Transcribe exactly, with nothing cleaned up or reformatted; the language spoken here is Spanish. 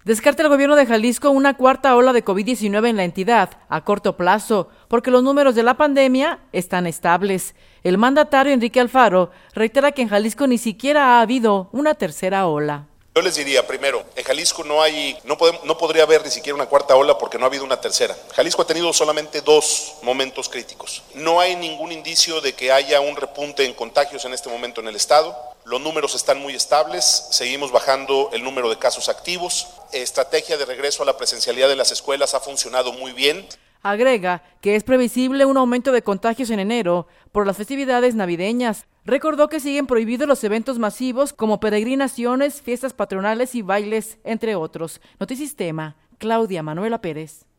Descarta el gobierno de Jalisco una cuarta ola de COVID diecinueve en la entidad a corto plazo, porque los números de la pandemia están estables. El mandatario Enrique Alfaro reitera que en Jalisco ni siquiera ha habido una tercera ola. Yo les diría, primero, en Jalisco no hay, no, podemos, no podría haber ni siquiera una cuarta ola porque no ha habido una tercera. Jalisco ha tenido solamente dos momentos críticos. No hay ningún indicio de que haya un repunte en contagios en este momento en el estado. Los números están muy estables, seguimos bajando el número de casos activos. Estrategia de regreso a la presencialidad de las escuelas ha funcionado muy bien. Agrega que es previsible un aumento de contagios en enero por las festividades navideñas. Recordó que siguen prohibidos los eventos masivos como peregrinaciones, fiestas patronales y bailes, entre otros. Notisistema, Claudia Manuela Pérez.